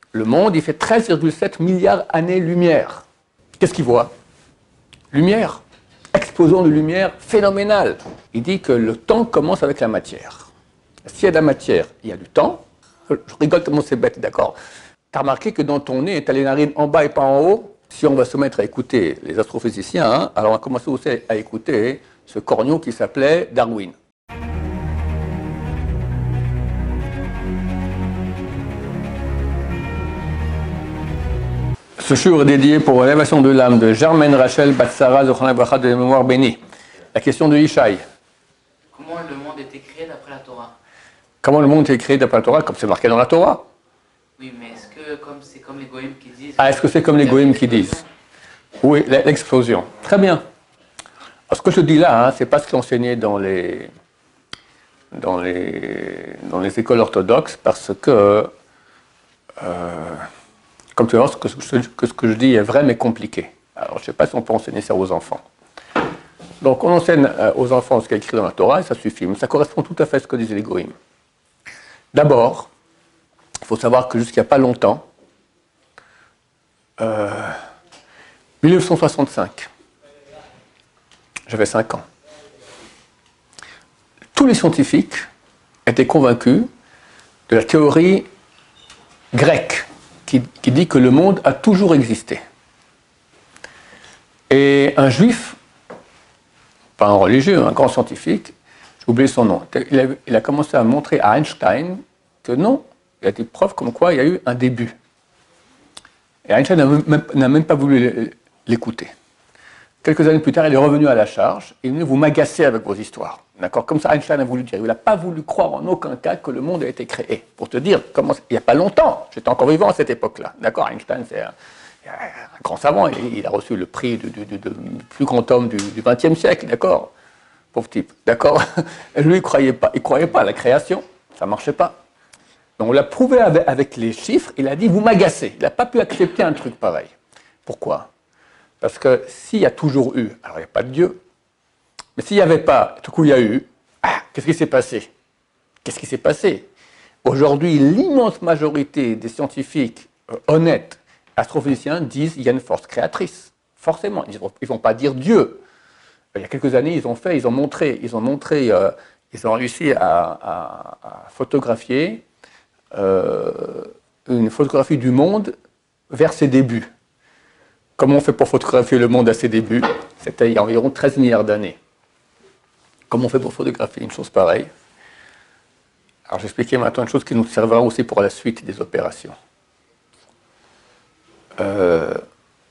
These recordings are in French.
Le monde, il fait 13,7 milliards d'années-lumière. Qu'est-ce qu'il voit? Lumière. Explosion de lumière phénoménale. Il dit que le temps commence avec la matière. S'il y a de la matière, il y a du temps. Je rigole tellement c'est bête, d'accord? Tu as remarqué que dans ton nez, tu as les narines en bas et pas en haut? Si on va se mettre à écouter les astrophysiciens, hein, alors on va commencer aussi à écouter ce corneau qui s'appelait Darwin. Ce jour est dédié pour l'élévation de l'âme de Germaine Rachel Batsara Zochana Bracha de mémoire bénie. La question de Yishai. Comment le monde a été créé d'après la Torah? Comment le monde a été créé d'après la Torah? Comme c'est marqué dans la Torah. Oui, mais est-ce que c'est comme les goïms qui disent... Ah, est-ce que c'est comme les goïms qui disent? Oui, l'explosion. Très bien. Alors, ce que je dis là, hein, c'est pas ce qui est enseigné dans les écoles orthodoxes, parce que, comme tu vois, ce que je dis est vrai mais compliqué. Alors, je ne sais pas si on peut enseigner ça aux enfants. Donc, on enseigne aux enfants ce qui est écrit dans la Torah, et ça suffit. Mais ça correspond tout à fait à ce que disaient les goïms. D'abord, il faut savoir que jusqu'il n'y a pas longtemps, 1965, j'avais 5 ans, tous les scientifiques étaient convaincus de la théorie grecque qui dit que le monde a toujours existé. Et un juif, pas un religieux, un grand scientifique, j'ai oublié son nom, il a commencé à montrer à Einstein que non, il y a des preuves comme quoi il y a eu un début. Et Einstein n'a même pas voulu l'écouter. Quelques années plus tard, il est revenu à la charge et il est venu vous m'agacer avec vos histoires. D'accord? Comme ça, Einstein a voulu dire. Il n'a pas voulu croire en aucun cas que le monde a été créé. Pour te dire, il n'y a pas longtemps, j'étais encore vivant à cette époque-là. D'accord? Einstein, c'est un grand savant. Il a reçu le prix du plus grand homme du XXe siècle. D'accord? Pauvre type. D'accord? Lui, il croyait pas à la création. Ça ne marchait pas. Donc on l'a prouvé avec les chiffres, il a dit « vous m'agacez ». Il n'a pas pu accepter un truc pareil. Pourquoi? Parce que s'il y a toujours eu, alors il n'y a pas de Dieu, mais s'il n'y avait pas, tout coup il y a eu, qu'est-ce qui s'est passé? Qu'est-ce qui s'est passé? Aujourd'hui, l'immense majorité des scientifiques honnêtes, astrophysiciens, disent qu'il y a une force créatrice. Forcément, ils ne vont pas dire Dieu. Il y a quelques années, ils ont réussi à photographier une photographie du monde vers ses débuts. Comment on fait pour photographier le monde à ses débuts? C'était il y a environ 13 milliards d'années. Comment on fait pour photographier une chose pareille? Alors j'expliquais maintenant une chose qui nous servira aussi pour la suite des opérations. Quand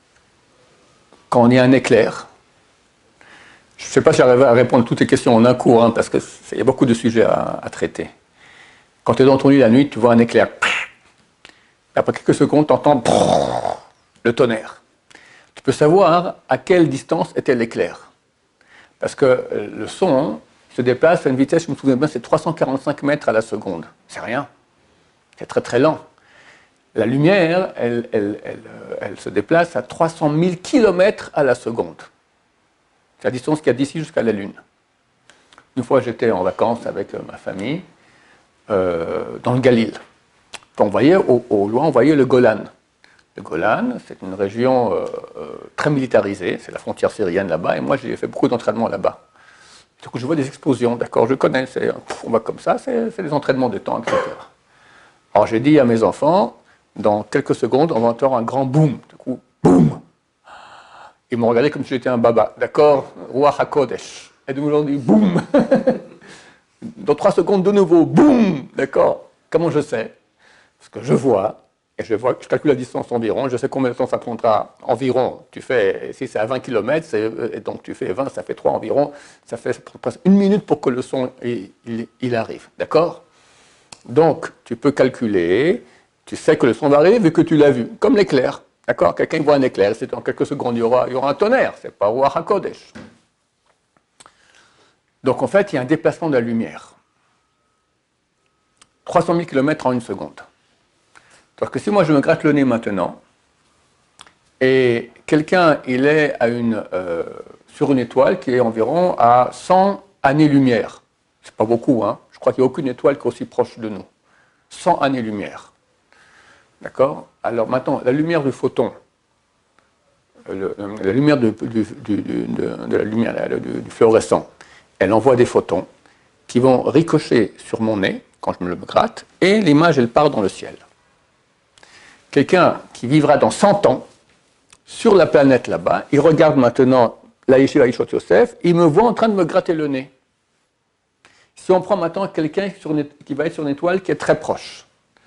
on y a un éclair, je ne sais pas si j'arrive à répondre à toutes les questions en un cours, hein, parce qu'il y a beaucoup de sujets à traiter. Quand tu es dans ton lit la nuit, tu vois un éclair. Et après quelques secondes, tu entends le tonnerre. Tu peux savoir à quelle distance était l'éclair. Parce que le son se déplace à une vitesse, je me souviens bien, c'est 345 mètres à la seconde. C'est rien. C'est très très lent. La lumière, elle se déplace à 300 000 km à la seconde. C'est la distance qu'il y a d'ici jusqu'à la Lune. Une fois, j'étais en vacances avec ma famille dans le Galil. On voyait, au loin, on voyait le Golan. Le Golan, c'est une région très militarisée, c'est la frontière syrienne là-bas, et moi j'ai fait beaucoup d'entraînements là-bas. Du coup, je vois des explosions, d'accord, je connais, on va comme ça, c'est des entraînements de temps, etc. Alors j'ai dit à mes enfants, dans quelques secondes, on va entendre un grand boum. Du coup, boum. Ils m'ont regardé comme si j'étais un baba, d'accord, Ruach HaKodesh. Et donc ils ont dit boum. Dans 3 secondes de nouveau, boum, d'accord. Comment je sais? Parce que je vois, et je calcule la distance environ, je sais combien de temps ça prendra environ. Tu fais, si c'est à 20 km, et donc tu fais 20, ça fait 3 environ, ça fait presque 1 minute pour que le son il arrive, d'accord? Donc, tu peux calculer, tu sais que le son va arriver vu que tu l'as vu, comme l'éclair, d'accord? Quelqu'un voit un éclair, c'est en quelques secondes, il y aura un tonnerre, c'est pas Ruach HaKodesh. Donc, en fait, il y a un déplacement de la lumière. 300 000 km en 1 seconde. Parce que si moi je me gratte le nez maintenant, et quelqu'un il est sur une étoile qui est environ à 100 années-lumière, c'est pas beaucoup, hein, je crois qu'il n'y a aucune étoile qui est aussi proche de nous, 100 années-lumière. D'accord? Alors maintenant, la lumière du photon, la lumière de la lumière du fluorescent, elle envoie des photons qui vont ricocher sur mon nez quand je me le gratte, et l'image, elle part dans le ciel. Quelqu'un qui vivra dans 100 ans, sur la planète là-bas, il regarde maintenant la Yeshiva Ishot Yosef, il me voit en train de me gratter le nez. Si on prend maintenant quelqu'un qui va être sur une étoile qui est très proche,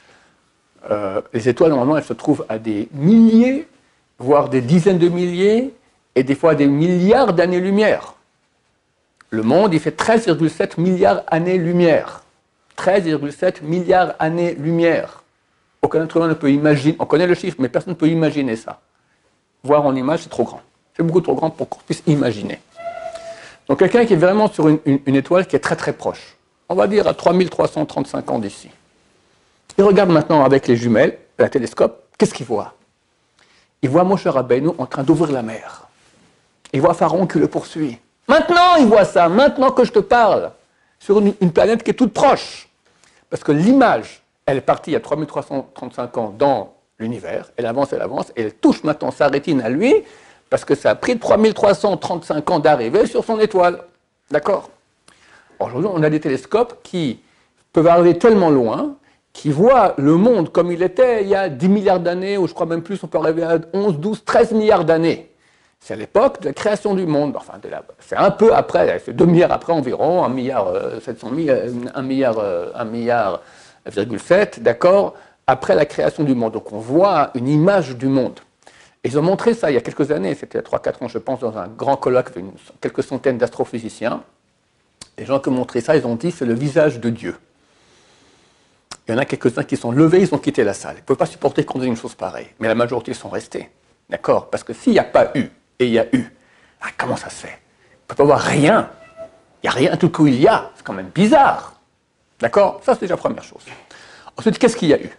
les étoiles, normalement, elles se trouvent à des milliers, voire des dizaines de milliers, et des fois des milliards d'années-lumière. Le monde, il fait 13,7 milliards d'années-lumière. 13,7 milliards d'années-lumière. Aucun être humain ne peut imaginer, on connaît le chiffre, mais personne ne peut imaginer ça. Voir en image, c'est trop grand. C'est beaucoup trop grand pour qu'on puisse imaginer. Donc quelqu'un qui est vraiment sur une étoile qui est très très proche, on va dire à 3335 ans d'ici. Il regarde maintenant avec les jumelles, la télescope, qu'est-ce qu'il voit? Il voit Moshe Rabbeinu en train d'ouvrir la mer. Il voit Pharaon qui le poursuit. Maintenant, il voit ça, maintenant que je te parle, sur une planète qui est toute proche. Parce que l'image, elle est partie il y a 3335 ans dans l'univers, elle avance, et elle touche maintenant sa rétine à lui, parce que ça a pris 3335 ans d'arriver sur son étoile. D'accord? Aujourd'hui, on a des télescopes qui peuvent arriver tellement loin, qui voient le monde comme il était il y a 10 milliards d'années, ou je crois même plus, on peut arriver à 11, 12, 13 milliards d'années. C'est à l'époque de la création du monde. Enfin, c'est un peu après, c'est 2 milliards après environ, 1 milliard 700 000, 1 milliard, 1,7, d'accord, après la création du monde. Donc on voit une image du monde. Et ils ont montré ça il y a quelques années, c'était il y a 3-4 ans, je pense, dans un grand colloque avec quelques centaines d'astrophysiciens. Les gens qui ont montré ça, ils ont dit c'est le visage de Dieu. Il y en a quelques-uns qui sont levés, ils ont quitté la salle. Ils ne pouvaient pas supporter qu'on dise une chose pareille. Mais la majorité sont restés. D'accord? Parce que s'il n'y a pas eu, et il y a eu, ah, comment ça se fait? Il ne peut pas y avoir rien. Il n'y a rien tout coup il y a. C'est quand même bizarre. D'accord? Ça, c'est déjà la première chose. Ensuite, qu'est-ce qu'il y a eu?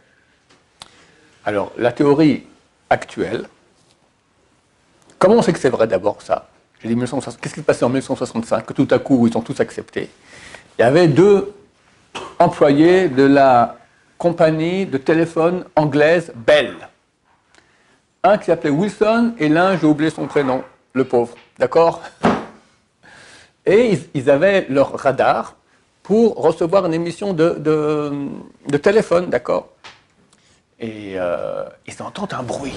Alors, la théorie actuelle, comment on sait que c'est vrai d'abord ça? J'ai dit 1960. Qu'est-ce qui s'est passé en 1965, que tout à coup, ils ont tous accepté? Il y avait 2 employés de la compagnie de téléphone anglaise Bell. Un qui s'appelait Wilson et l'un, j'ai oublié son prénom, le pauvre, d'accord? Et ils avaient leur radar pour recevoir une émission de téléphone, d'accord? Et ils entendent un bruit.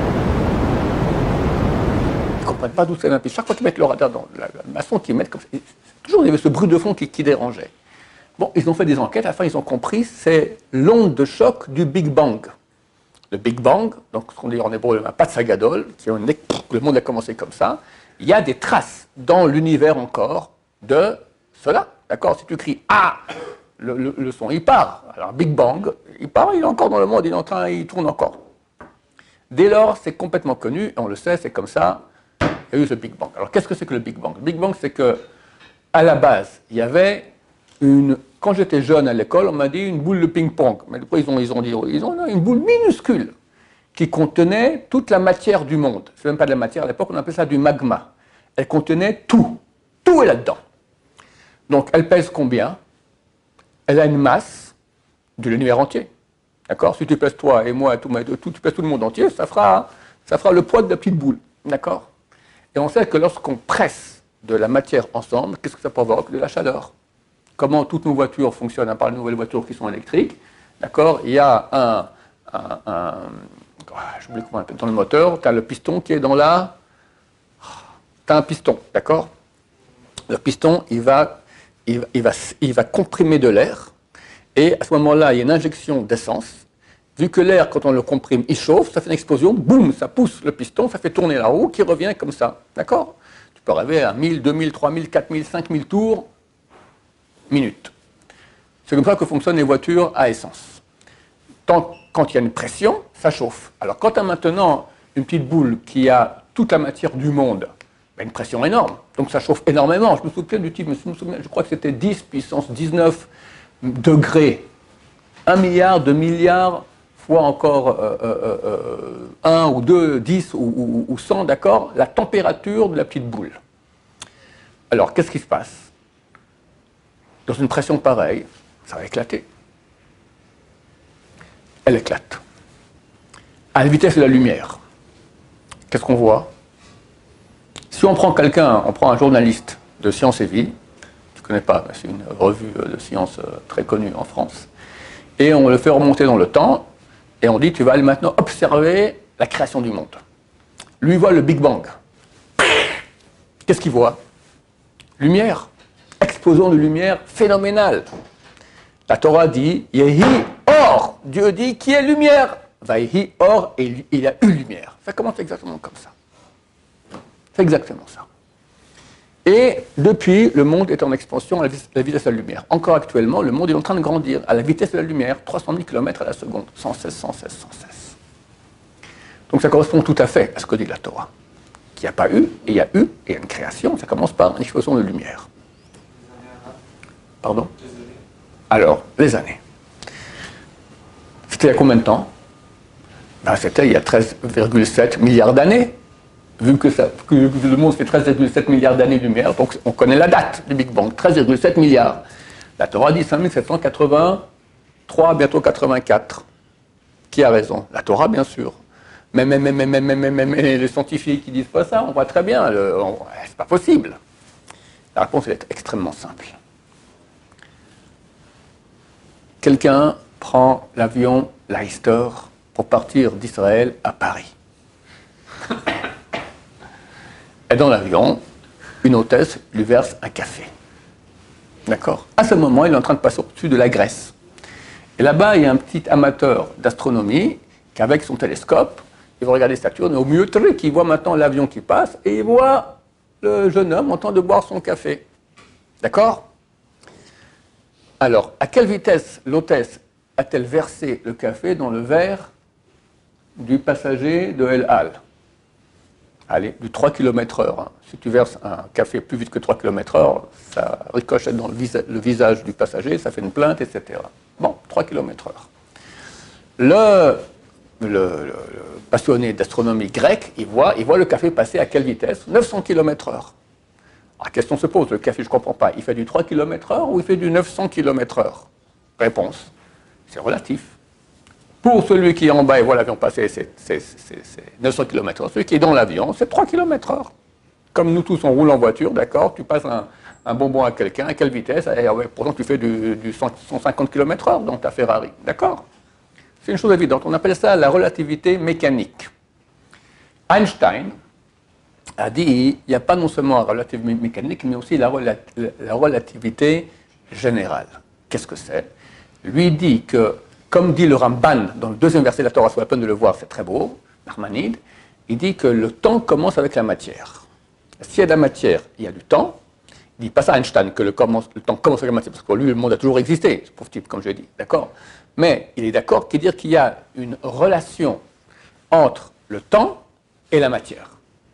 Ils ne comprennent pas d'où ça vient. Puis chaque fois qu'ils mettent le radar dans la maçon qu'ils mettent comme ça, toujours il y avait ce bruit de fond qui dérangeait. Bon, ils ont fait des enquêtes, à la fin ils ont compris, c'est l'onde de choc du Big Bang. Le Big Bang, donc ce qu'on dit en hébreu, un Patsa Gadol, le monde a commencé comme ça. Il y a des traces dans l'univers encore de cela. D'accord? Si tu cries « Ah !», le son, il part. Alors Big Bang, il part, il est encore dans le monde, il tourne encore. Dès lors, c'est complètement connu, et on le sait, c'est comme ça, il y a eu ce Big Bang. Alors qu'est-ce que c'est que le Big Bang? Le Big Bang, c'est que à la base, il y avait quand j'étais jeune à l'école, on m'a dit une boule de ping-pong. Mais après, ils ont dit une boule minuscule qui contenait toute la matière du monde. C'est même pas de la matière, à l'époque, on appelait ça du magma. Elle contenait tout. Tout est là-dedans. Donc, elle pèse combien? Elle a une masse de l'univers entier. D'accord? Si tu pèses toi et moi, tu pèses tout le monde entier, ça fera le poids de la petite boule. D'accord? Et on sait que lorsqu'on presse de la matière ensemble, qu'est-ce que ça provoque? De la chaleur. Comment toutes nos voitures fonctionnent, à part les nouvelles voitures qui sont électriques, d'accord? Il y a j'oublie comment on appelle, dans le moteur, tu as le piston qui est dans la... Tu as un piston, d'accord? Le piston, il va comprimer de l'air, et à ce moment-là, il y a une injection d'essence. Vu que l'air, quand on le comprime, il chauffe, ça fait une explosion, boum, ça pousse le piston, ça fait tourner la roue qui revient comme ça, d'accord? Tu peux arriver à 1000, 2000, 3000, 4000, 5000 tours minutes. C'est comme ça que fonctionnent les voitures à essence. Quand il y a une pression, ça chauffe. Alors quand tu as maintenant une petite boule qui a toute la matière du monde, ben une pression énorme, donc ça chauffe énormément. Je me souviens du type, je crois que c'était 10 puissance 19 degrés. 1 milliard, 2 milliards, fois encore 1 ou 2, 10 ou 100, d'accord, la température de la petite boule. Alors, qu'est-ce qui se passe? Dans une pression pareille, ça va éclater. Elle éclate. à la vitesse de la lumière. Qu'est-ce qu'on voit? Si on prend quelqu'un, on prend un journaliste de Science et Vie, tu ne connais pas, c'est une revue de science très connue en France, et on le fait remonter dans le temps, et on dit tu vas aller maintenant observer la création du monde. Lui voit le Big Bang. Qu'est-ce qu'il voit? Lumière, explosion de lumière phénoménale. La Torah dit Yehi Or. Dieu dit qui est lumière? Vayehi Or, et il a eu lumière. Ça commence exactement comme ça. C'est exactement ça. Et depuis, le monde est en expansion à la vitesse de la lumière. Encore actuellement, le monde est en train de grandir à la vitesse de la lumière, 300 000 km à la seconde, sans cesse, sans cesse, sans cesse. Donc ça correspond tout à fait à ce que dit la Torah. Qu'il n'y a pas eu, et il y a eu, et il y a une création, ça commence par une explosion de lumière. Pardon? Alors, les années. C'était il y a combien de temps? Ben, c'était il y a 13,7 milliards d'années. Vu que le monde fait 13,7 milliards d'années-lumière, donc on connaît la date du Big Bang, 13,7 milliards. La Torah dit 5783, bientôt 84. Qui a raison? La Torah, bien sûr. Mais les scientifiques qui disent pas ça, on voit très bien, c'est pas possible. La réponse est extrêmement simple. Quelqu'un prend l'avion Leicester pour partir d'Israël à Paris. Et dans l'avion, une hôtesse lui verse un café. D'accord? À ce moment, il est en train de passer au-dessus de la Grèce. Et là-bas, il y a un petit amateur d'astronomie qui, avec son télescope, il va regarder Saturne, et au milieu de il voit maintenant l'avion qui passe, et il voit le jeune homme en train de boire son café. D'accord? Alors, à quelle vitesse l'hôtesse a-t-elle versé le café dans le verre du passager de El Al? Allez, du 3 km/h. Hein. Si tu verses un café plus vite que 3 km/h, ça ricochette dans le visage du passager, ça fait une plainte, etc. Bon, 3 km/h. Le passionné d'astronomie grecque, il voit le café passer à quelle vitesse? 900 km/h. Alors, la question se pose, le café, je ne comprends pas, il fait du 3 km/h ou il fait du 900 km/h? Réponse, c'est relatif. Pour celui qui est en bas et voit l'avion passer, c'est 900 km/h. Celui qui est dans l'avion, c'est 3 km/h. Comme nous tous, on roule en voiture, d'accord? Tu passes un bonbon à quelqu'un, à quelle vitesse? Et pourtant, tu fais du 150 km/h dans ta Ferrari, d'accord? C'est une chose évidente. On appelle ça la relativité mécanique. Einstein a dit il n'y a pas non seulement la relativité mécanique, mais aussi la relativité générale. Qu'est-ce que c'est? Lui dit que, comme dit le Ramban dans le deuxième verset de la Torah, soit la peine de le voir, c'est très beau, Narmanide, il dit que le temps commence avec la matière. S'il y a de la matière, il y a du temps. Il ne dit pas ça à Einstein, que le temps commence avec la matière, parce que pour lui, le monde a toujours existé, ce pauvre type, comme je l'ai dit, d'accord? Mais il est d'accord qu'il dit qu'il y a une relation entre le temps et la matière.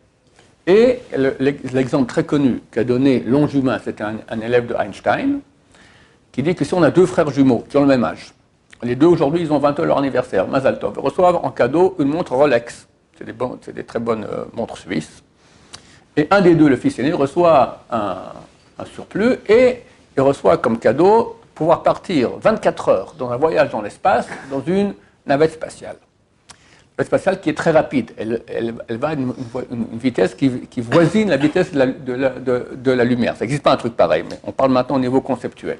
Et l'exemple très connu qu'a donné Longjumin, c'était un élève de Einstein, qui dit que si on a deux frères jumeaux qui ont le même âge, les deux aujourd'hui, ils ont 20 ans leur anniversaire, Mazal Tov, ils reçoivent en cadeau une montre Rolex, c'est des très bonnes montres suisses, et un des deux, le fils aîné, reçoit un surplus et il reçoit comme cadeau pouvoir partir 24 heures dans un voyage dans l'espace, dans une navette spatiale. Une navette spatiale qui est très rapide. Elle va à une vitesse qui voisine la vitesse de la lumière. Ça n'existe pas un truc pareil, mais on parle maintenant au niveau conceptuel.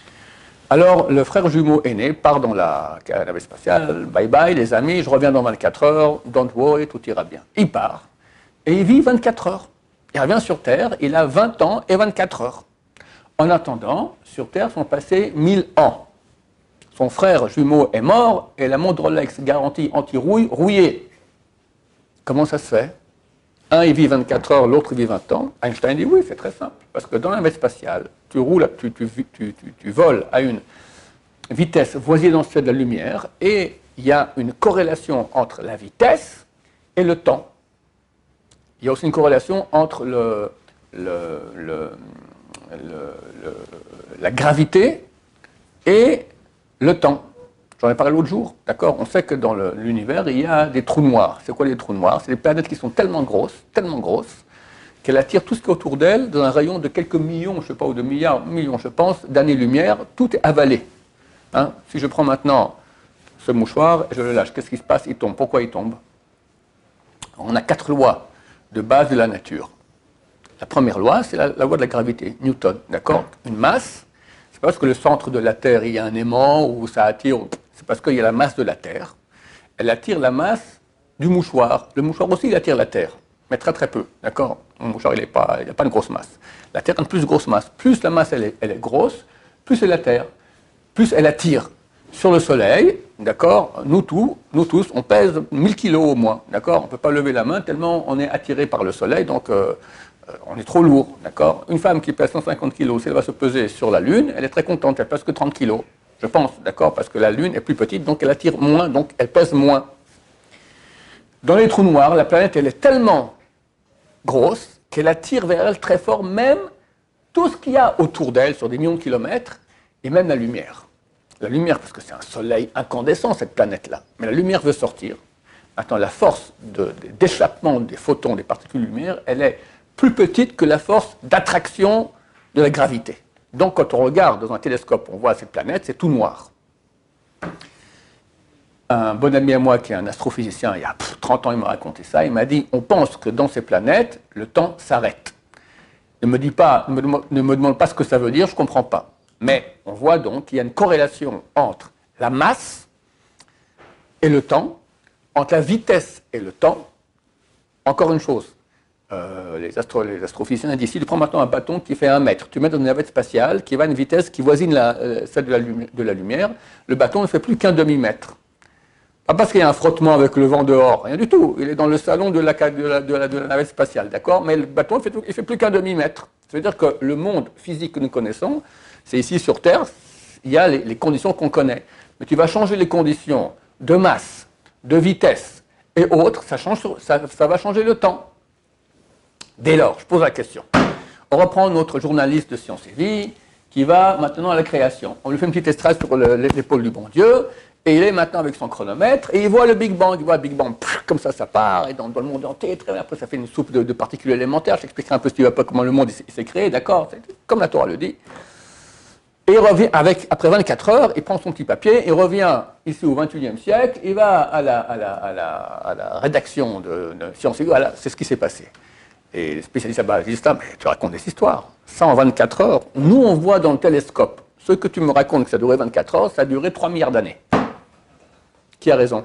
Alors, le frère jumeau aîné part dans la navette spatiale, bye bye les amis, je reviens dans 24 heures, don't worry, tout ira bien. Il part, et il vit 24 heures. Il revient sur Terre, il a 20 ans et 24 heures. En attendant, sur Terre sont passés 1000 ans. Son frère jumeau est mort, et la montre Rolex garantie anti-rouille, rouillée. Comment ça se fait? Un, il vit 24 heures, l'autre, il vit 20 ans. Einstein dit oui, c'est très simple. Parce que dans la navette spatiale, tu voles à une vitesse voisinant celle de la lumière et il y a une corrélation entre la vitesse et le temps. Il y a aussi une corrélation entre la gravité et le temps. J'en ai parlé l'autre jour, d'accord? On sait que dans l'univers, il y a des trous noirs. C'est quoi les trous noirs? C'est des planètes qui sont tellement grosses, qu'elles attirent tout ce qui est autour d'elles dans un rayon de quelques millions, je ne sais pas, ou de millions, je pense, d'années-lumière. Tout est avalé. Hein? Si je prends maintenant ce mouchoir et je le lâche. Qu'est-ce qui se passe? Il tombe. Pourquoi il tombe? On a 4 lois de base de la nature. La première loi, c'est la loi de la gravité, Newton, d'accord? Une masse, c'est pas parce que le centre de la Terre, il y a un aimant ou ça attire, c'est parce qu'il y a la masse de la Terre. Elle attire la masse du mouchoir. Le mouchoir aussi, il attire la Terre, mais très très peu, d'accord? Le mouchoir, il n'a pas une grosse masse. La Terre a une plus grosse masse. Plus la masse, elle est grosse, plus elle attire. Plus elle attire sur le Soleil, d'accord? Nous tous, on pèse 1000 kilos au moins, d'accord? On ne peut pas lever la main tellement on est attiré par le Soleil, donc on est trop lourd, d'accord? Une femme qui pèse 150 kilos, si elle va se peser sur la Lune, elle est très contente, elle pèse que 30 kilos, je pense, d'accord? Parce que la Lune est plus petite, donc elle attire moins, donc elle pèse moins. Dans les trous noirs, la planète, elle est tellement grosse qu'elle attire vers elle très fort même tout ce qu'il y a autour d'elle sur des millions de kilomètres, et même la lumière. La lumière, parce que c'est un soleil incandescent, cette planète-là, mais la lumière veut sortir. Maintenant, la force d'échappement des photons, des particules de lumière, elle est plus petite que la force d'attraction de la gravité. Donc, quand on regarde dans un télescope, on voit cette planète, c'est tout noir. Un bon ami à moi, qui est un astrophysicien, il y a 30 ans, il m'a raconté ça, il m'a dit, on pense que dans ces planètes, le temps s'arrête. Ne me demande pas ce que ça veut dire, je ne comprends pas. Mais on voit donc qu'il y a une corrélation entre la masse et le temps, entre la vitesse et le temps. Encore une chose, les astrophysiciens disent, si tu prends maintenant un bâton qui fait 1 mètre, tu mets dans une navette spatiale qui va à une vitesse qui voisine celle de la lumière, le bâton ne fait plus qu'un demi-mètre. Pas parce qu'il y a un frottement avec le vent dehors, rien du tout. Il est dans le salon de la navette spatiale, d'accord? Mais le bâton, il ne fait plus qu'un demi-mètre. Ça veut dire que le monde physique que nous connaissons, c'est ici sur Terre, il y a les conditions qu'on connaît. Mais tu vas changer les conditions de masse, de vitesse et autres, ça va changer le temps. Dès lors, je pose la question. On reprend notre journaliste de Sciences et Vie qui va maintenant à la création. On lui fait une petite estrade sur l'épaule du bon Dieu. Et il est maintenant avec son chronomètre, et il voit le Big Bang, il voit le Big Bang, comme ça part, et dans le monde entier, très bien, après ça fait une soupe de particules élémentaires, je t'expliquerai un peu si tu ne vois pas comment le monde s'est créé, d'accord, comme la Torah le dit. Et il revient, après 24 heures, il prend son petit papier, il revient ici au XXIe siècle, il va à la rédaction de Sciences et Vie, voilà, c'est ce qui s'est passé. Et les spécialistes là-bas disent, ah, mais tu racontes des histoires, ça en 24 heures, nous on voit dans le télescope, ce que tu me racontes que ça durait 24 heures, ça a duré 3 milliards d'années. Qui a raison?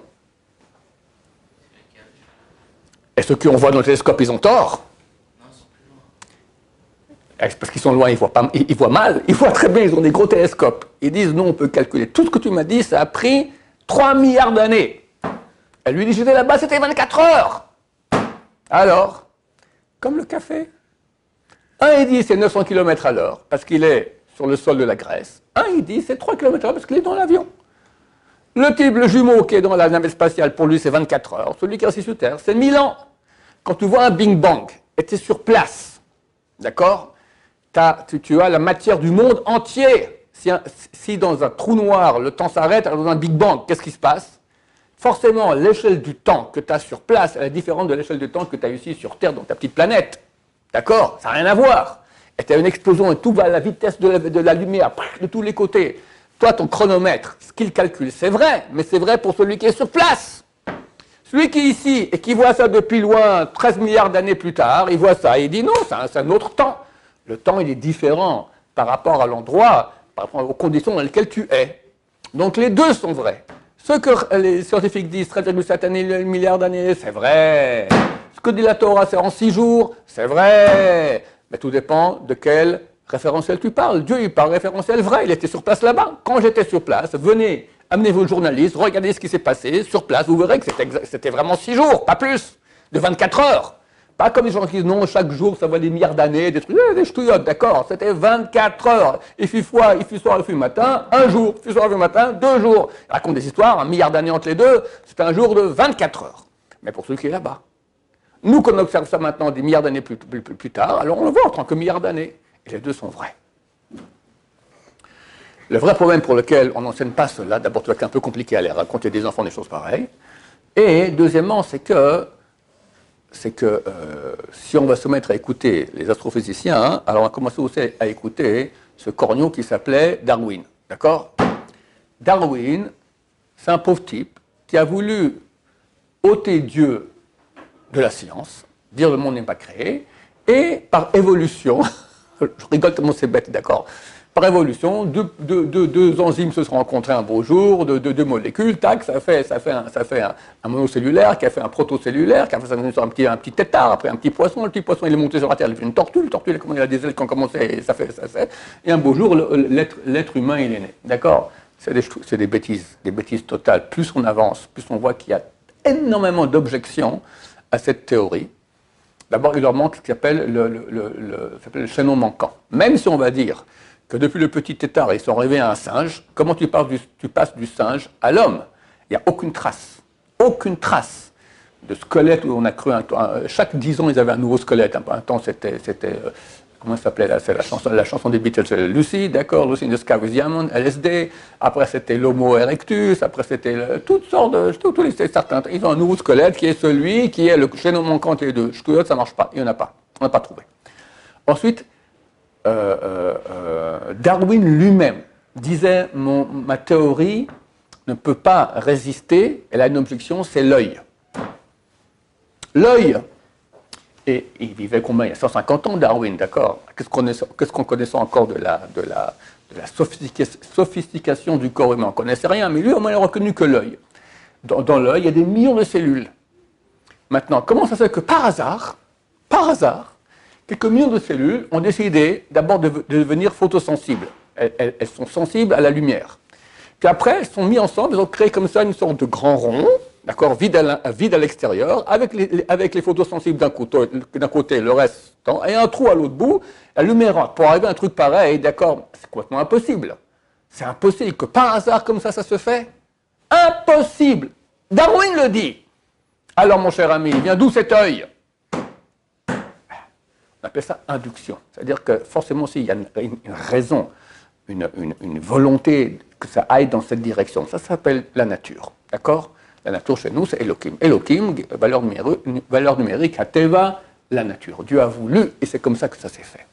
Et ceux qu'on voit dans le télescope, ils ont tort? Non, ils sont plus loin. C'est parce qu'ils sont loin, ils voient mal. Ils voient très bien, ils ont des gros télescopes. Ils disent, non, on peut calculer. Tout ce que tu m'as dit, ça a pris 3 milliards d'années. Elle lui dit, j'étais là-bas, c'était 24 heures. Alors, comme le café. Un, il dit, c'est 900 km à l'heure, parce qu'il est sur le sol de la Grèce. Un, il dit, c'est 3 km à l'heure, parce qu'il est dans l'avion. Le type, le jumeau qui est dans la navette spatiale, pour lui, c'est 24 heures. Celui qui est resté sur Terre, c'est 1000 ans. Quand tu vois un Big Bang, et tu es sur place, d'accord? Tu as la matière du monde entier. Si dans un trou noir, le temps s'arrête, alors dans un Big Bang, qu'est-ce qui se passe? Forcément, l'échelle du temps que tu as sur place, elle est différente de l'échelle du temps que tu as ici sur Terre, dans ta petite planète. D'accord? Ça n'a rien à voir. Et tu as une explosion, et tout va à la vitesse de la lumière, de tous les côtés. Toi, ton chronomètre, ce qu'il calcule, c'est vrai, mais c'est vrai pour celui qui est sur place. Celui qui est ici et qui voit ça depuis loin, 13 milliards d'années plus tard, il voit ça et il dit non, c'est un autre temps. Le temps, il est différent par rapport à l'endroit, par rapport aux conditions dans lesquelles tu es. Donc les deux sont vrais. Ce que les scientifiques disent, 13,7 milliards d'années, c'est vrai. Ce que dit la Torah, c'est en 6 jours, c'est vrai. Mais tout dépend de quel référentiel tu parles. Dieu, il parle référentiel vrai, il était sur place là-bas. Quand j'étais sur place, venez, amenez vos journalistes, regardez ce qui s'est passé sur place, vous verrez que c'était vraiment 6 jours, pas plus, de 24 heures. Pas comme les gens qui disent non, chaque jour, ça va des milliards d'années, des trucs, des ch'touillottes, d'accord, c'était 24 heures. Il fut soir, il fut matin, un jour, il fut soir, il fut matin, 2 jours. Ils racontent des histoires, 1 milliard d'années entre les deux, c'est un jour de 24 heures. Mais pour celui qui est là-bas. Nous, qu'on observe ça maintenant des milliards d'années plus tard, alors on le voit en tant que milliards d'années. Et les deux sont vrais. Le vrai problème pour lequel on n'enseigne pas cela, d'abord, c'est un peu compliqué à aller raconter des enfants des choses pareilles. Et deuxièmement, c'est que si on va se mettre à écouter les astrophysiciens, alors on va commencer aussi à écouter ce corneau qui s'appelait Darwin. D'accord? Darwin, c'est un pauvre type qui a voulu ôter Dieu de la science, dire le monde n'est pas créé, et par évolution, je rigole tellement c'est bête, d'accord, par évolution, deux enzymes se sont rencontrées un beau jour, deux molécules, tac, ça fait un monocellulaire, qui a fait un protocellulaire, qui a fait un petit tétard, après un petit poisson, le petit poisson il est monté sur la terre, il a fait une tortue, le tortue il a des ailes qui ont commencé, et ça fait, et un beau jour, l'être humain il est né, d'accord. C'est des bêtises totales. Plus on avance, plus on voit qu'il y a énormément d'objections à cette théorie. D'abord, il leur manque ce qu'on appelle le chaînon manquant. Même si on va dire que depuis le petit tétard, ils sont arrivés à un singe, comment tu passes du singe à l'homme? Il n'y a aucune trace de squelette où on a cru chaque 10 ans, ils avaient un nouveau squelette. Un temps, c'était comment ça s'appelait là? C'est la chanson des Beatles, c'est Lucy, d'accord, Lucy in the Sky with Diamond, LSD. Après, c'était l'Homo erectus. Après, c'était toutes sortes de. Tous les certains. Ils ont un nouveau squelette qui est celui qui est le chaînon manquant entre les deux. L'autre, ça ne marche pas. Il n'y en a pas. On n'a pas trouvé. Ensuite, Darwin lui-même disait ma théorie ne peut pas résister. Elle a une objection, c'est l'œil. L'œil. Et il vivait combien? Il y a 150 ans, Darwin, d'accord? Qu'est-ce qu'on connaissait encore de la sophistication du corps humain? On ne connaissait rien, mais lui, au moins, il n'a reconnu que l'œil. Dans l'œil, il y a des millions de cellules. Maintenant, comment ça se fait que par hasard, quelques millions de cellules ont décidé d'abord de devenir photosensibles? Elles sont sensibles à la lumière. Puis après, elles sont mises ensemble, elles ont créé comme ça une sorte de grand rond, d'accord, vide à l'extérieur, avec les photosensibles d'un côté, le reste, et un trou à l'autre bout, la lumière rentre. Pour arriver à un truc pareil, d'accord, c'est complètement impossible. C'est impossible que par hasard comme ça se fait. Impossible. Darwin le dit. Alors, mon cher ami, il vient d'où cet œil? On appelle ça induction. C'est-à-dire que forcément, s'il y a une raison, une volonté que ça aille dans cette direction, ça s'appelle la nature. D'accord? La nature chez nous, c'est Elohim. Elohim, valeur numérique, Hateva, la nature. Dieu a voulu, et c'est comme ça que ça s'est fait.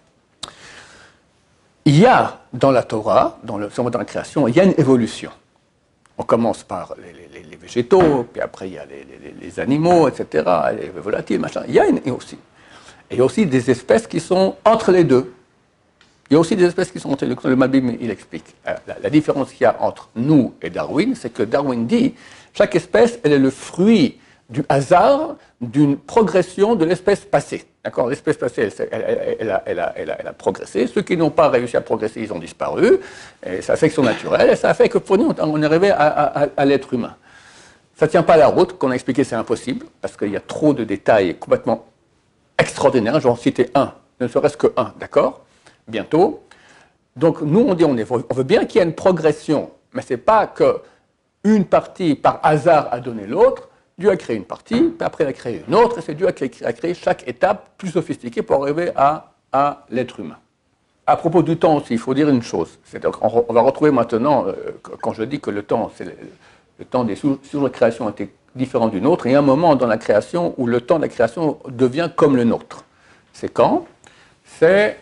Il y a dans la Torah, dans la création, il y a une évolution. On commence par les végétaux, puis après il y a les animaux, etc., les volatiles, machin. Il y a aussi des espèces qui sont entre les deux. Il y a aussi des espèces qui sont entre les deux. Le Malbim, il explique. La différence qu'il y a entre nous et Darwin, c'est que Darwin dit chaque espèce, elle est le fruit du hasard d'une progression de l'espèce passée. D'accord? L'espèce passée, elle a progressé. Ceux qui n'ont pas réussi à progresser, ils ont disparu. Et ça fait que c'est naturel. Et ça a fait que pour nous, on est arrivé à l'être humain. Ça ne tient pas la route. Qu'on a expliqué, c'est impossible, parce qu'il y a trop de détails complètement extraordinaires. Je vais en citer un, ne serait-ce que un, d'accord? Bientôt. Donc, nous, on dit, on veut bien qu'il y ait une progression, mais ce n'est pas qu'une partie, par hasard, a donné l'autre. Dieu a créé une partie, puis après il a créé une autre, et c'est Dieu qui a créé chaque étape plus sophistiquée pour arriver à l'être humain. À propos du temps aussi, il faut dire une chose. On va retrouver maintenant, quand je dis que le temps des sources de création était différent du nôtre, il y a un moment dans la création où le temps de la création devient comme le nôtre. C'est quand? C'est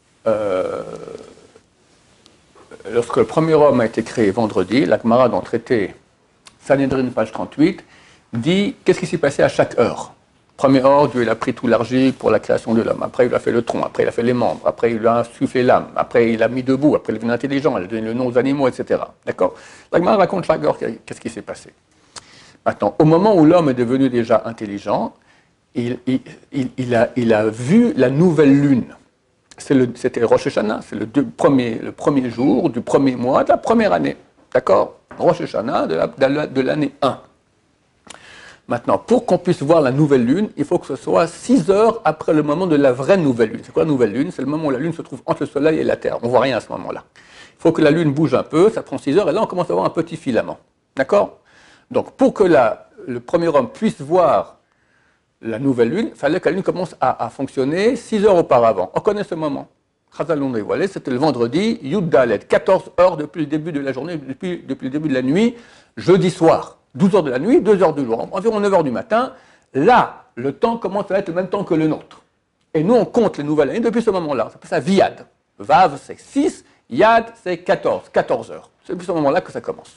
lorsque le premier homme a été créé vendredi, la Gemara dans le traité Sanhedrin, page 38, dit qu'est-ce qui s'est passé à chaque heure. Première heure, Dieu il a pris tout l'argile pour la création de l'homme. Après, il a fait le tronc. Après, il a fait les membres. Après, il a insufflé l'âme. Après, il a mis debout. Après, il est devenu intelligent. Il a donné le nom aux animaux, etc. D'accord? La Gemara raconte chaque heure qu'est-ce qui s'est passé. Maintenant, au moment où l'homme est devenu déjà intelligent, il a vu la nouvelle lune. C'était Rosh Hashanah. C'est le premier jour du premier mois de la première année. D'accord? Rosh Hashanah de l'année 1. Maintenant, pour qu'on puisse voir la nouvelle lune, il faut que ce soit 6 heures après le moment de la vraie nouvelle lune. C'est quoi la nouvelle lune? C'est le moment où la lune se trouve entre le soleil et la terre. On ne voit rien à ce moment-là. Il faut que la lune bouge un peu, ça prend 6 heures, et là on commence à voir un petit filament. D'accord? Donc pour que le premier homme puisse voir la nouvelle lune, il fallait que la lune commence à fonctionner 6 heures auparavant. On connaît ce moment. Chazal nous dévoilé, c'était le vendredi, Yud Dalet, 14 heures depuis le début de la journée, depuis le début de la nuit, jeudi soir. 12 heures de la nuit, 2 heures du jour, environ 9 heures du matin. Là, le temps commence à être le même temps que le nôtre. Et nous, on compte les nouvelles années depuis ce moment-là. Ça s'appelle ça Viad. Vav, c'est 6, Yad, c'est 14 heures. C'est depuis ce moment-là que ça commence.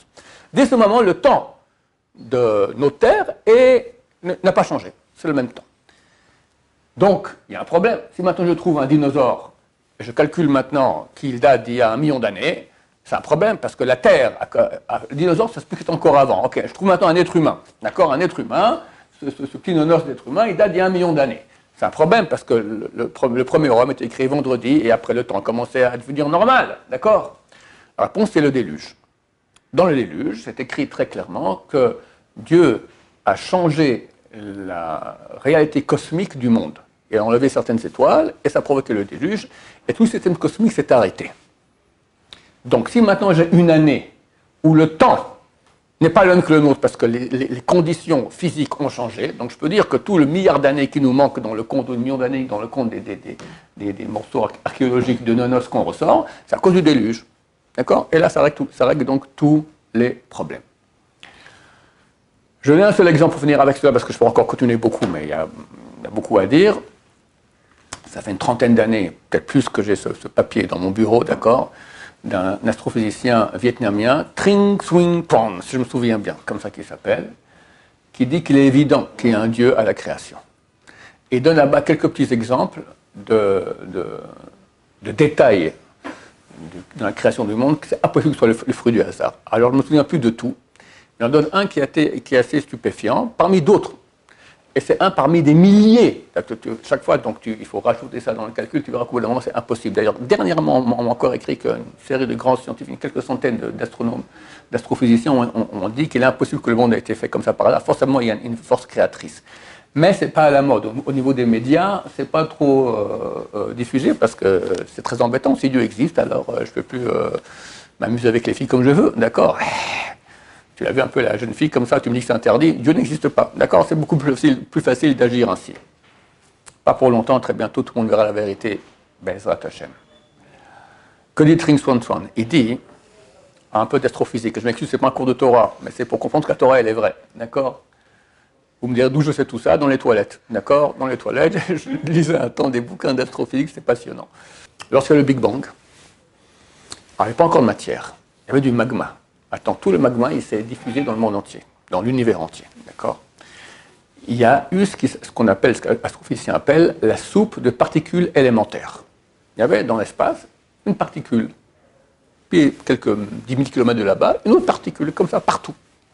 Dès ce moment, le temps de notre Terre n'a pas changé. C'est le même temps. Donc, il y a un problème. Si maintenant je trouve un dinosaure, et je calcule maintenant qu'il date d'il y a 1 million d'années, c'est un problème parce que la Terre, le dinosaure, ça se peut que c'est encore avant. Ok, je trouve maintenant un être humain. D'accord, un être humain, ce petit nonos d'être humain, il date d'il y a 1 million d'années. C'est un problème parce que le premier homme était écrit vendredi et après le temps commençait à devenir normal. D'accord? La réponse, c'est le déluge. Dans le déluge, c'est écrit très clairement que Dieu a changé la réalité cosmique du monde. Il a enlevé certaines étoiles et ça a provoqué le déluge et tout le système cosmique s'est arrêté. Donc si maintenant j'ai une année où le temps n'est pas le même que le nôtre parce que les conditions physiques ont changé, donc je peux dire que tout le milliard d'années qui nous manque dans le compte, ou le million d'années dans le compte des morceaux archéologiques de Nonos qu'on ressort, c'est à cause du déluge. D'accord? Et là, ça règle donc tous les problèmes. Je donne un seul exemple pour finir avec cela parce que je peux encore continuer beaucoup, mais il y a beaucoup à dire. Ça fait une trentaine d'années, peut-être plus, que j'ai ce papier dans mon bureau, d'accord, d'un astrophysicien vietnamien, Trinh Xuyen Tran, si je me souviens bien, comme ça qu'il s'appelle, qui dit qu'il est évident qu'il y a un Dieu à la création. Et donne là-bas quelques petits exemples de détails dans la création du monde, que c'est impossible que ce soit le fruit du hasard. Alors je ne me souviens plus de tout. Il en donne un qui est assez stupéfiant, parmi d'autres. Et c'est un parmi des milliers. Chaque fois, donc, il faut rajouter ça dans le calcul, tu verras qu'au bout d'un moment, c'est impossible. D'ailleurs, dernièrement, on m'a encore écrit qu'une série de grands scientifiques, quelques centaines d'astronomes, d'astrophysiciens ont dit qu'il est impossible que le monde ait été fait comme ça par là. Forcément, il y a une force créatrice. Mais ce n'est pas à la mode. Au niveau des médias, ce n'est pas trop diffusé parce que c'est très embêtant. Si Dieu existe, alors je ne peux plus m'amuser avec les filles comme je veux. D'accord? Tu l'as vu un peu, la jeune fille, comme ça, tu me dis que c'est interdit. Dieu n'existe pas. D'accord? C'est beaucoup plus facile d'agir ainsi. Pas pour longtemps, très bientôt, tout le monde verra la vérité. Bezrat Hashem. Que dit Trinh Xuyen Tran? Il dit, un peu d'astrophysique, je m'excuse, ce n'est pas un cours de Torah, mais c'est pour comprendre que la Torah, elle est vraie. D'accord? Vous me direz d'où je sais tout ça? Dans les toilettes. D'accord? Dans les toilettes, je lisais un temps des bouquins d'astrophysique, c'est passionnant. Lorsqu'il y a le Big Bang, il n'y avait pas encore de matière, il y avait du magma. Attends, tout le magma, il s'est diffusé dans le monde entier, dans l'univers entier, d'accord? Il y a eu ce qu'on appelle, ce que l'astrophysicien appelle la soupe de particules élémentaires. Il y avait dans l'espace une particule, puis quelques 10 000 km de là-bas, une autre particule, comme ça, partout.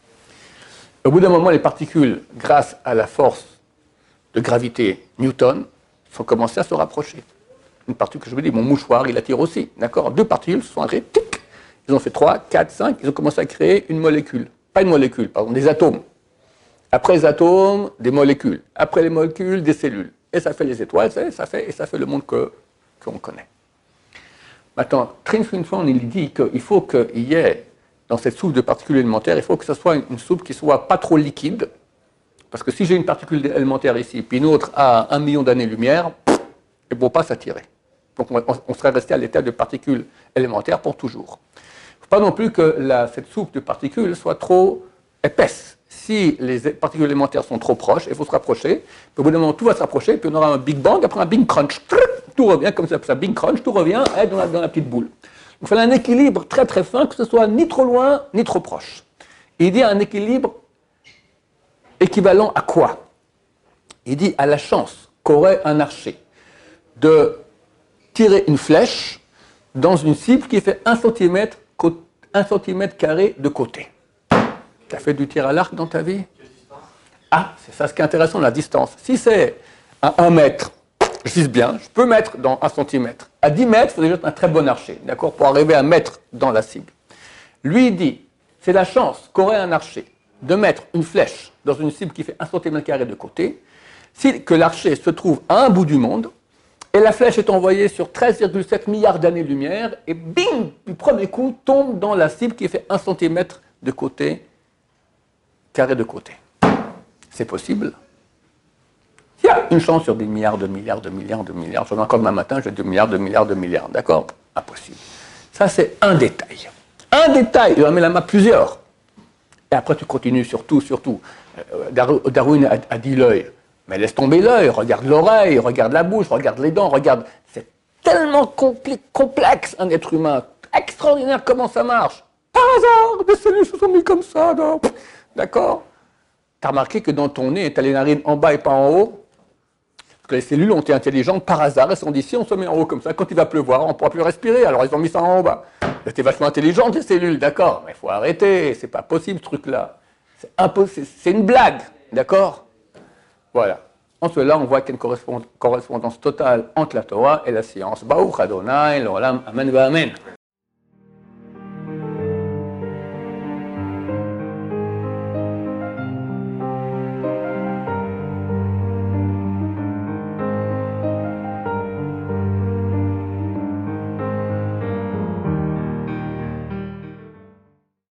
Au bout d'un moment, les particules, grâce à la force de gravité Newton, sont commencées à se rapprocher. Une particule, je vous dis, mon mouchoir, il attire aussi, d'accord? Deux particules se sont arrêtées, tic. Ils ont fait 3, 4, 5, ils ont commencé à créer une molécule. Pas une molécule, pardon, des atomes. Après les atomes, des molécules. Après les molécules, des cellules. Et ça fait les étoiles, ça fait le monde qu'on connaît. Maintenant, Trinh Xuyen Tran, il dit qu'il faut qu'il y ait, dans cette soupe de particules élémentaires, il faut que ce soit une soupe qui ne soit pas trop liquide. Parce que si j'ai une particule élémentaire ici, puis une autre à 1 million d'années-lumière, elle ne peut pas s'attirer. Donc on serait resté à l'état de particules élémentaires pour toujours. Il ne faut pas non plus que cette soupe de particules soit trop épaisse. Si les particules élémentaires sont trop proches, il faut se rapprocher. Puis au bout d'un moment, tout va se rapprocher, puis on aura un Big Bang, après un Big Crunch. Tout revient comme ça, Big Crunch, tout revient dans la petite boule. Il faut un équilibre très très fin, que ce soit ni trop loin, ni trop proche. Et il dit un équilibre équivalent à quoi? Il dit à la chance qu'aurait un archer de tirer une flèche dans une cible qui fait 1 cm carré de côté. Tu as fait du tir à l'arc dans ta vie? Ah, c'est ça ce qui est intéressant, la distance. Si c'est à 1 mètre, je vise bien, je peux mettre dans 1 cm. À 10 mètres, il faut déjà être un très bon archer, d'accord, pour arriver à mettre dans la cible. Lui, il dit, c'est la chance qu'aurait un archer de mettre une flèche dans une cible qui fait 1 cm carré de côté, que l'archer se trouve à un bout du monde, et la flèche est envoyée sur 13,7 milliards d'années-lumière, et bing, du premier coup, tombe dans la cible qui fait 1 cm de côté, carré de côté. C'est possible. Il y a une chance sur des milliards de milliards de milliards de milliards. J'en ai encore demain matin, j'ai 2 milliards de milliards de milliards. D'accord? Impossible. Ça, c'est un détail. Un détail, il en met la main plusieurs. Et après, tu continues sur tout. Darwin a dit l'œil. Mais laisse tomber l'œil, regarde l'oreille, regarde la bouche, regarde les dents, regarde. C'est tellement complexe, un être humain. Extraordinaire comment ça marche. Par hasard, des cellules se sont mises comme ça. D'accord? Tu as remarqué que dans ton nez, tu as les narines en bas et pas en haut? Parce que les cellules ont été intelligentes par hasard. Elles se sont dit, si on se met en haut comme ça, quand il va pleuvoir, on ne pourra plus respirer. Alors ils ont mis ça en bas. C'était vachement intelligent, les cellules, d'accord? Mais il faut arrêter. C'est pas possible, ce truc-là. C'est impossible. C'est une blague. D'accord? Voilà. En cela, on voit qu'il y a une correspondance totale entre la Torah et la science. Baruch Adonai, l'olam, amen, amen.